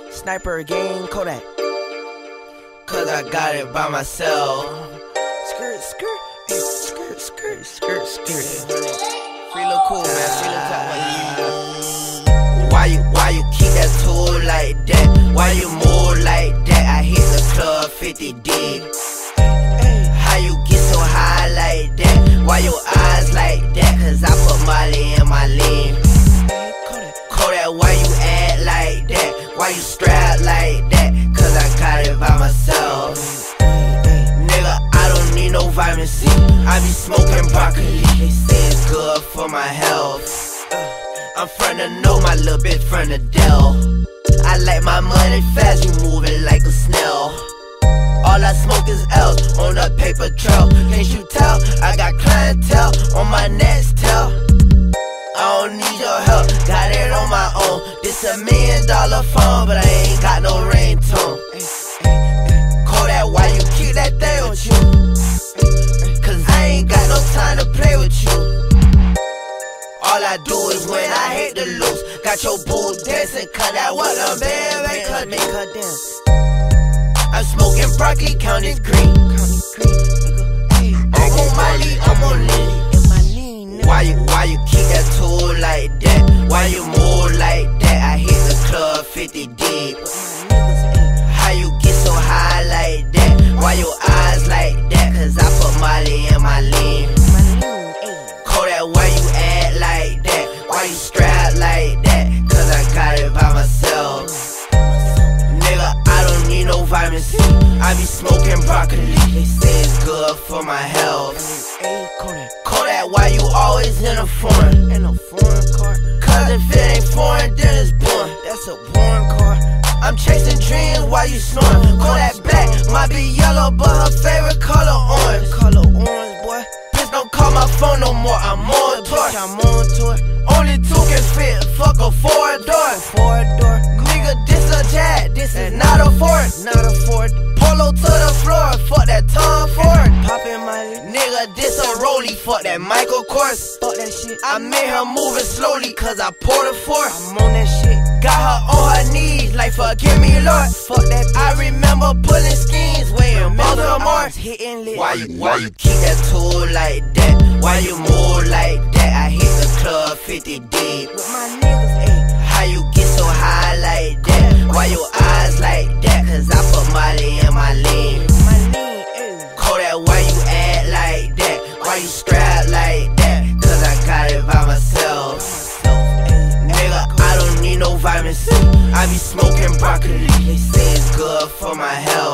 Sniper gang, Kodak. Cause I got it by myself. Skirt, skirt, skirt, skirt, skirt, skirt. Free look cool, man. Free look top like Why you keep that tool like that? Why you move like that? I hit the club 50 deep. How you get so high like that? Why your eyes like that? Cause I put Molly in my lean. Kodak, why you act like that? Why you strap like that? Cause I got it by myself. Nigga, I don't need no vitamin C. I be smoking broccoli. They say it's good for my health. I'm frontin' know my little bitch from the Dell. I like my money fast, you moving like a snail. All I smoke is L's on the paper trail. Can't you tell? I got clientele on my next tail. I don't need your help, got it on my own. This $1 million phone, but I ain't got no ringtone. Kodak, why you keep that thing with you? Cause I ain't got no time to play with you. All I do is when I hit the loose. Got your boo dancing, cut that water, baby, make her dance. I'm smoking broccoli, counting green. I'm on Molly, I'm on Lily. Why you keep that tool like that? Why you move like that? I hit the club 50 deep. How you get so high like that? Why your eyes like that? Cause I put Molly in my lean. Kodak, why you act like that? Why you strap like that? Cause I got it by myself. Nigga, I don't need no vitamin C. I be smoking broccoli. They say it's good for my health. Kodak, why you always in a foreign? In a foreign car. Cause if it ain't foreign, then it's boring. That's a boring car. I'm chasing dreams while you snoring. Kodak black, might be yellow, but her favorite color orange. Color orange, boy. Bitch, don't call my phone no more. I'm on tour. I'm on tour. Only two can fit. Fuck a four-door. Four-door. Nigga, this a jet. This is not a Ford. Not a Ford. Polo to the floor. Fuck that Tom Ford. Poppin' my nigga, this a rollie. Fuck that Michael Kors. Fuck that shit. I made her moving slowly cause I poured her forth. I'm on that shit. Got her on her knees like forgive me Lord. Fuck that bitch. I remember pulling schemes weighing Baltimore. Why you keep that tool like that? Why you move like that? I hit the club 50 deep. With my niggas, ayy. How you get so high like that? Why your eyes like that? Cause I put Molly in my lean. Kodak, why you act like that? Why you strap like that? Cause I got it by myself. Nigga, I don't need no vitamin C. I be smoking broccoli. They say it's good for my health.